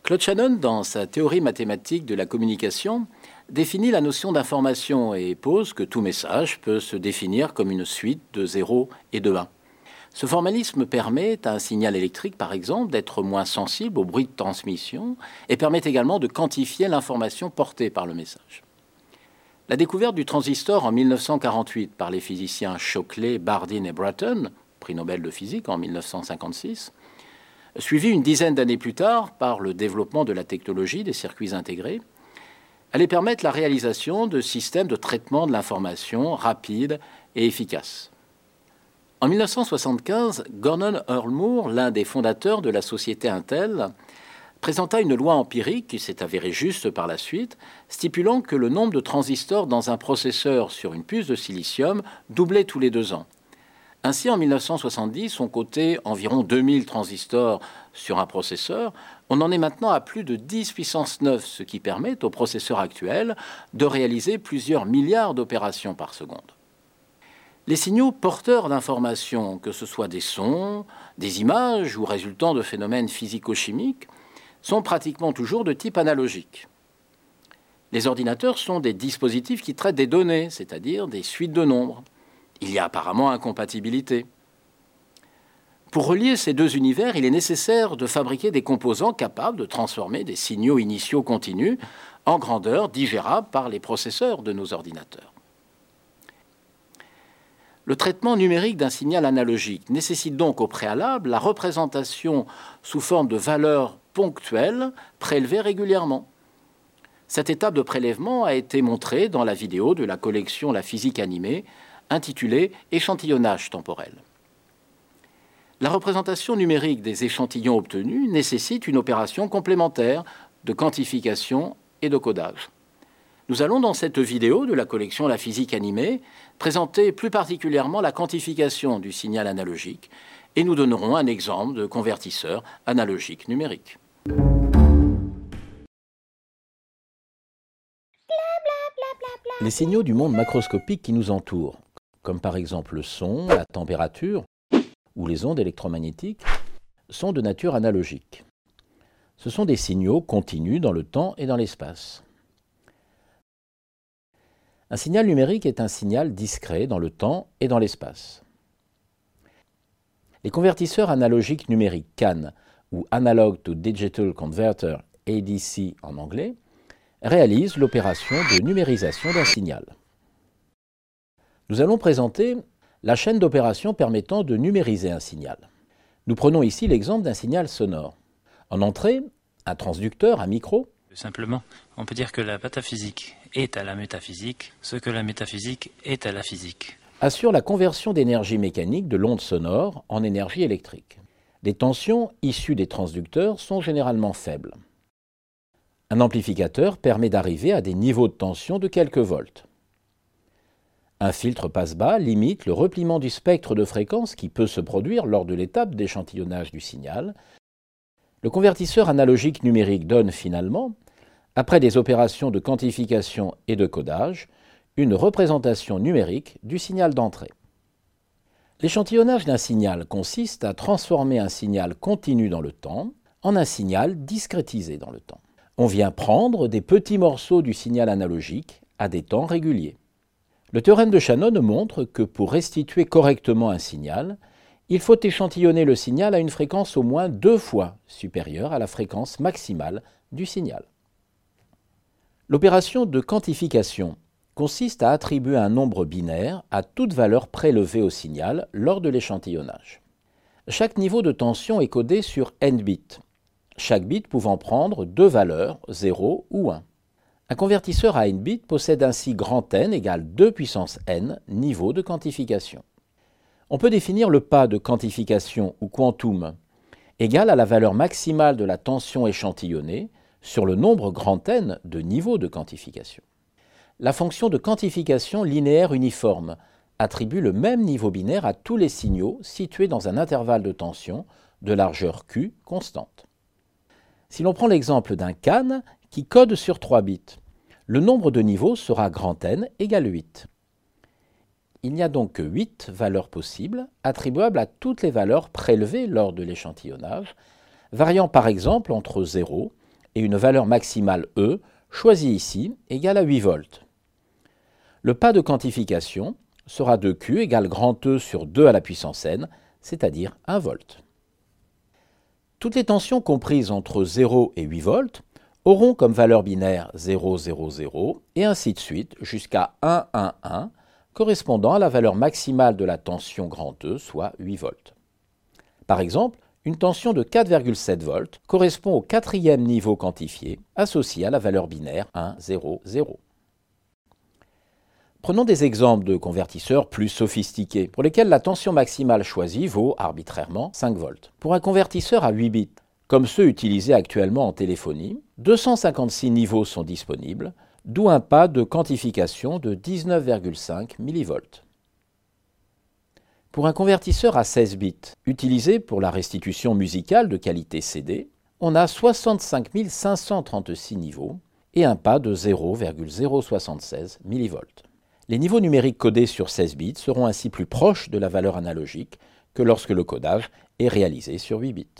Claude Shannon, dans sa théorie mathématique de la communication, définit la notion d'information et pose que tout message peut se définir comme une suite de 0 et de 1. Ce formalisme permet à un signal électrique, par exemple, d'être moins sensible au bruit de transmission et permet également de quantifier l'information portée par le message. La découverte du transistor en 1948 par les physiciens Shockley, Bardeen et Bratton, prix Nobel de physique en 1956, suivi une dizaine d'années plus tard par le développement de la technologie des circuits intégrés, allait permettre la réalisation de systèmes de traitement de l'information rapides et efficaces. En 1975, Gordon Earl Moore, l'un des fondateurs de la société Intel, présenta une loi empirique qui s'est avérée juste par la suite, stipulant que le nombre de transistors dans un processeur sur une puce de silicium doublait tous les 2 ans. Ainsi, en 1970, on cotait environ 2000 transistors sur un processeur. On en est maintenant à plus de 10 puissance 9, ce qui permet aux processeurs actuels de réaliser plusieurs milliards d'opérations par seconde. Les signaux porteurs d'informations, que ce soit des sons, des images ou résultant de phénomènes physico-chimiques, sont pratiquement toujours de type analogique. Les ordinateurs sont des dispositifs qui traitent des données, c'est-à-dire des suites de nombres. Il y a apparemment incompatibilité. Pour relier ces deux univers, il est nécessaire de fabriquer des composants capables de transformer des signaux initiaux continus en grandeur digérable par les processeurs de nos ordinateurs. Le traitement numérique d'un signal analogique nécessite donc au préalable la représentation sous forme de valeurs ponctuelles prélevées régulièrement. Cette étape de prélèvement a été montrée dans la vidéo de la collection La physique animée, intitulée « Échantillonnage temporel ». La représentation numérique des échantillons obtenus nécessite une opération complémentaire de quantification et de codage. Nous allons dans cette vidéo de la collection La physique animée présenter plus particulièrement la quantification du signal analogique et nous donnerons un exemple de convertisseur analogique numérique. Les signaux du monde macroscopique qui nous entoure, comme par exemple le son, la température ou les ondes électromagnétiques, sont de nature analogique. Ce sont des signaux continus dans le temps et dans l'espace. Un signal numérique est un signal discret dans le temps et dans l'espace. Les convertisseurs analogiques numériques CAN, ou Analog to Digital Converter, ADC en anglais, réalisent l'opération de numérisation d'un signal. Nous allons présenter la chaîne d'opérations permettant de numériser un signal. Nous prenons ici l'exemple d'un signal sonore. En entrée, un transducteur, un micro. Simplement, on peut dire que la pataphysique est à la métaphysique, ce que la métaphysique est à la physique. Assure la conversion d'énergie mécanique de l'onde sonore en énergie électrique. Les tensions issues des transducteurs sont généralement faibles. Un amplificateur permet d'arriver à des niveaux de tension de quelques volts. Un filtre passe-bas limite le repliement du spectre de fréquences qui peut se produire lors de l'étape d'échantillonnage du signal. Le convertisseur analogique numérique donne finalement, après des opérations de quantification et de codage, une représentation numérique du signal d'entrée. L'échantillonnage d'un signal consiste à transformer un signal continu dans le temps en un signal discrétisé dans le temps. On vient prendre des petits morceaux du signal analogique à des temps réguliers. Le théorème de Shannon montre que pour restituer correctement un signal, il faut échantillonner le signal à une fréquence au moins 2 fois supérieure à la fréquence maximale du signal. L'opération de quantification consiste à attribuer un nombre binaire à toute valeur prélevée au signal lors de l'échantillonnage. Chaque niveau de tension est codé sur n bits, chaque bit pouvant prendre 2 valeurs, 0 ou 1. Un convertisseur à n bits possède ainsi grand N égale 2 puissance n niveaux de quantification. On peut définir le pas de quantification ou quantum égal à la valeur maximale de la tension échantillonnée sur le nombre grand N de niveaux de quantification. La fonction de quantification linéaire uniforme attribue le même niveau binaire à tous les signaux situés dans un intervalle de tension de largeur Q constante. Si l'on prend l'exemple d'un CAN qui code sur 3 bits, le nombre de niveaux sera grand N égale 8. Il n'y a donc que 8 valeurs possibles, attribuables à toutes les valeurs prélevées lors de l'échantillonnage, variant par exemple entre 0 et une valeur maximale E, choisie ici, égale à 8 volts. Le pas de quantification sera de Q égale grand E sur 2 à la puissance n, c'est-à-dire 1 volt. Toutes les tensions comprises entre 0 et 8 volts auront comme valeur binaire 0, 0, 0 et ainsi de suite jusqu'à 1, 1, 1, correspondant à la valeur maximale de la tension grand E, soit 8 volts. Par exemple, une tension de 4,7 volts correspond au quatrième niveau quantifié associé à la valeur binaire 1, 0, 0. Prenons des exemples de convertisseurs plus sophistiqués, pour lesquels la tension maximale choisie vaut arbitrairement 5 volts. Pour un convertisseur à 8 bits, comme ceux utilisés actuellement en téléphonie, 256 niveaux sont disponibles, d'où un pas de quantification de 19,5 mV. Pour un convertisseur à 16 bits, utilisé pour la restitution musicale de qualité CD, on a 65 536 niveaux et un pas de 0,076 mV. Les niveaux numériques codés sur 16 bits seront ainsi plus proches de la valeur analogique que lorsque le codage est réalisé sur 8 bits.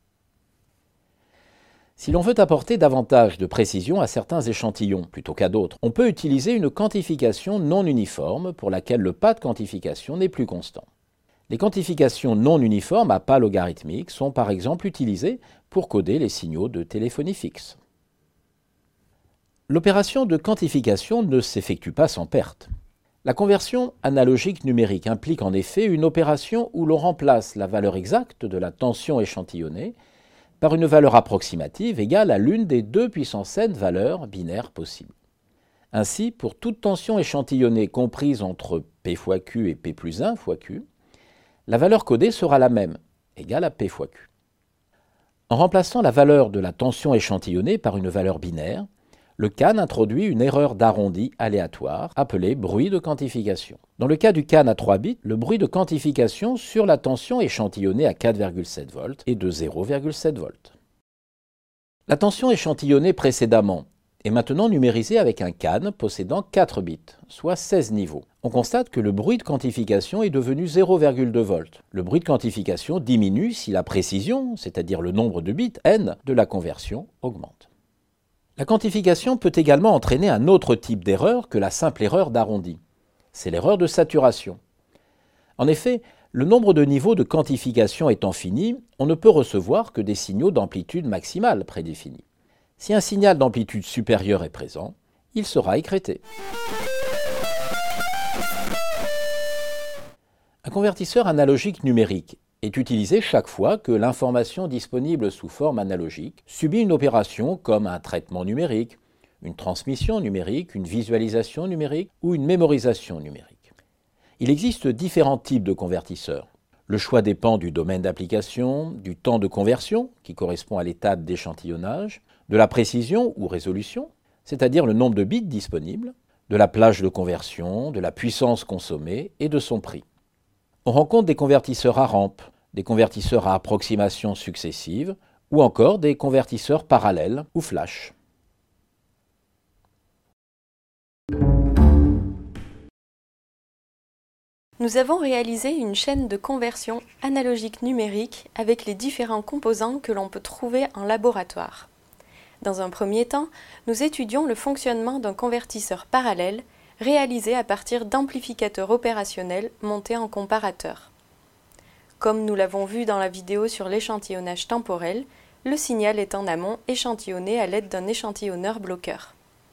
Si l'on veut apporter davantage de précision à certains échantillons plutôt qu'à d'autres, on peut utiliser une quantification non uniforme pour laquelle le pas de quantification n'est plus constant. Les quantifications non uniformes à pas logarithmique sont par exemple utilisées pour coder les signaux de téléphonie fixe. L'opération de quantification ne s'effectue pas sans perte. La conversion analogique numérique implique en effet une opération où l'on remplace la valeur exacte de la tension échantillonnée par une valeur approximative égale à l'une des 2 puissance n valeurs binaires possibles. Ainsi, pour toute tension échantillonnée comprise entre P fois Q et P plus 1 fois Q, la valeur codée sera la même, égale à P fois Q. En remplaçant la valeur de la tension échantillonnée par une valeur binaire, le CAN introduit une erreur d'arrondi aléatoire appelée bruit de quantification. Dans le cas du CAN à 3 bits, le bruit de quantification sur la tension échantillonnée à 4,7 volts est de 0,7 volts. La tension échantillonnée précédemment est maintenant numérisée avec un CAN possédant 4 bits, soit 16 niveaux. On constate que le bruit de quantification est devenu 0,2 volts. Le bruit de quantification diminue si la précision, c'est-à-dire le nombre de bits n de la conversion, augmente. La quantification peut également entraîner un autre type d'erreur que la simple erreur d'arrondi. C'est l'erreur de saturation. En effet, le nombre de niveaux de quantification étant fini, on ne peut recevoir que des signaux d'amplitude maximale prédéfinis. Si un signal d'amplitude supérieure est présent, il sera écrété. Un convertisseur analogique numérique est utilisé chaque fois que l'information disponible sous forme analogique subit une opération comme un traitement numérique, une transmission numérique, une visualisation numérique ou une mémorisation numérique. Il existe différents types de convertisseurs. Le choix dépend du domaine d'application, du temps de conversion, qui correspond à l'étape d'échantillonnage, de la précision ou résolution, c'est-à-dire le nombre de bits disponibles, de la plage de conversion, de la puissance consommée et de son prix. On rencontre des convertisseurs à rampe, des convertisseurs à approximation successive ou encore des convertisseurs parallèles ou flash. Nous avons réalisé une chaîne de conversion analogique numérique avec les différents composants que l'on peut trouver en laboratoire. Dans un premier temps, nous étudions le fonctionnement d'un convertisseur parallèle réalisé à partir d'amplificateurs opérationnels montés en comparateur. Comme nous l'avons vu dans la vidéo sur l'échantillonnage temporel, le signal est en amont échantillonné à l'aide d'un échantillonneur bloqueur.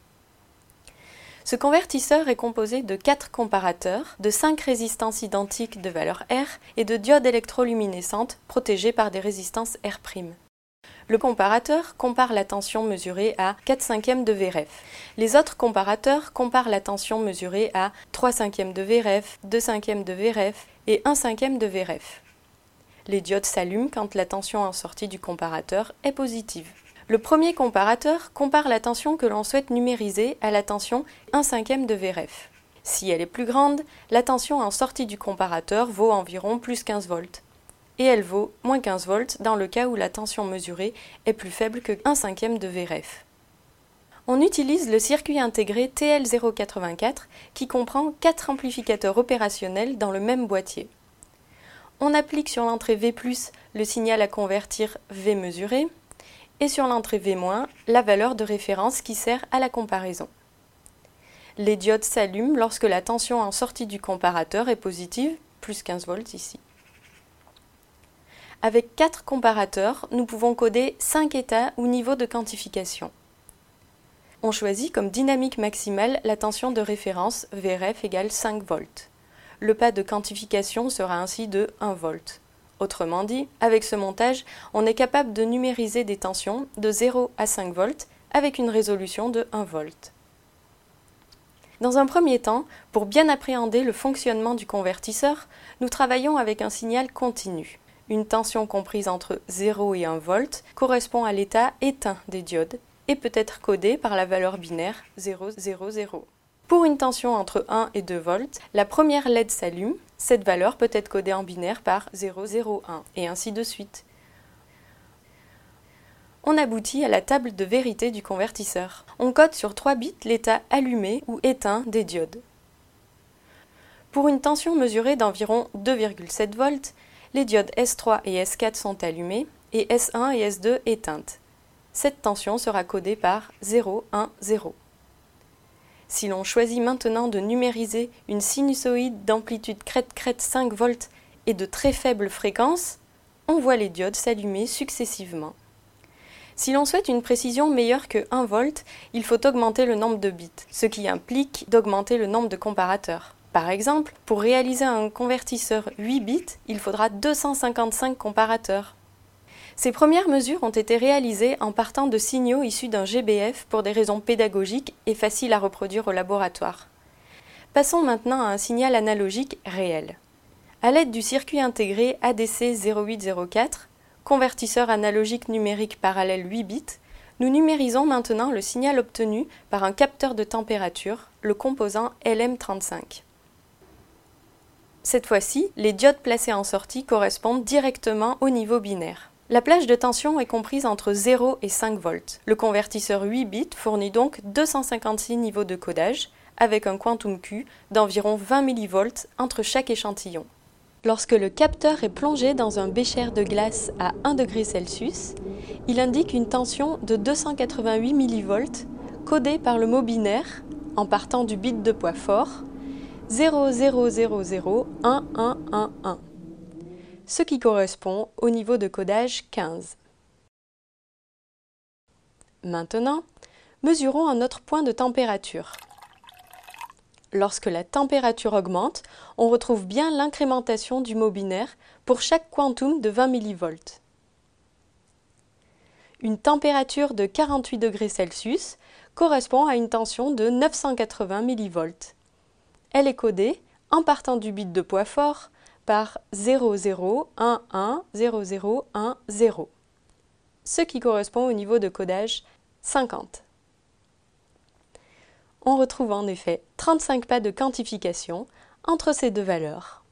Ce convertisseur est composé de 4 comparateurs, de 5 résistances identiques de valeur R et de diodes électroluminescentes protégées par des résistances R'. Le comparateur compare la tension mesurée à 4/5 de Vref. Les autres comparateurs comparent la tension mesurée à 3/5 de Vref, 2/5 de Vref et 1/5 de Vref. Les diodes s'allument quand la tension en sortie du comparateur est positive. Le premier comparateur compare la tension que l'on souhaite numériser à la tension 1/5 de Vref. Si elle est plus grande, la tension en sortie du comparateur vaut environ plus 15 volts. Et elle vaut moins 15 volts dans le cas où la tension mesurée est plus faible que 1/5 de Vref. On utilise le circuit intégré TL084 qui comprend 4 amplificateurs opérationnels dans le même boîtier. On applique sur l'entrée V+, le signal à convertir V mesuré et sur l'entrée V-, la valeur de référence qui sert à la comparaison. Les diodes s'allument lorsque la tension en sortie du comparateur est positive, plus 15 volts ici. Avec 4 comparateurs, nous pouvons coder 5 états ou niveaux de quantification. On choisit comme dynamique maximale la tension de référence Vref égale 5 volts. Le pas de quantification sera ainsi de 1 volt. Autrement dit, avec ce montage, on est capable de numériser des tensions de 0 à 5 volts avec une résolution de 1 volt. Dans un premier temps, pour bien appréhender le fonctionnement du convertisseur, nous travaillons avec un signal continu. Une tension comprise entre 0 et 1 volt correspond à l'état éteint des diodes et peut être codée par la valeur binaire 0, 0, 0. Pour une tension entre 1 et 2 volts, la première LED s'allume. Cette valeur peut être codée en binaire par 0, 0, 1 et ainsi de suite. On aboutit à la table de vérité du convertisseur. On code sur 3 bits l'état allumé ou éteint des diodes. Pour une tension mesurée d'environ 2,7 volts, les diodes S3 et S4 sont allumées et S1 et S2 éteintes. Cette tension sera codée par 0, 1, 0. Si l'on choisit maintenant de numériser une sinusoïde d'amplitude crête-crête 5 volts et de très faible fréquence, on voit les diodes s'allumer successivement. Si l'on souhaite une précision meilleure que 1 volt, il faut augmenter le nombre de bits, ce qui implique d'augmenter le nombre de comparateurs. Par exemple, pour réaliser un convertisseur 8 bits, il faudra 255 comparateurs. Ces premières mesures ont été réalisées en partant de signaux issus d'un GBF pour des raisons pédagogiques et faciles à reproduire au laboratoire. Passons maintenant à un signal analogique réel. À l'aide du circuit intégré ADC 0804, convertisseur analogique numérique parallèle 8 bits, nous numérisons maintenant le signal obtenu par un capteur de température, le composant LM35. Cette fois-ci, les diodes placées en sortie correspondent directement au niveau binaire. La plage de tension est comprise entre 0 et 5 volts. Le convertisseur 8 bits fournit donc 256 niveaux de codage, avec un quantum Q d'environ 20 mV entre chaque échantillon. Lorsque le capteur est plongé dans un bécher de glace à 1 degré Celsius, il indique une tension de 288 mV codée par le mot binaire, en partant du bit de poids fort, 00001111, ce qui correspond au niveau de codage 15. Maintenant, mesurons un autre point de température. Lorsque la température augmente, on retrouve bien l'incrémentation du mot binaire pour chaque quantum de 20 mV. Une température de 48 degrés Celsius correspond à une tension de 980 mV. Elle est codée, en partant du bit de poids fort, par 00110010, ce qui correspond au niveau de codage 50. On retrouve en effet 35 pas de quantification entre ces deux valeurs.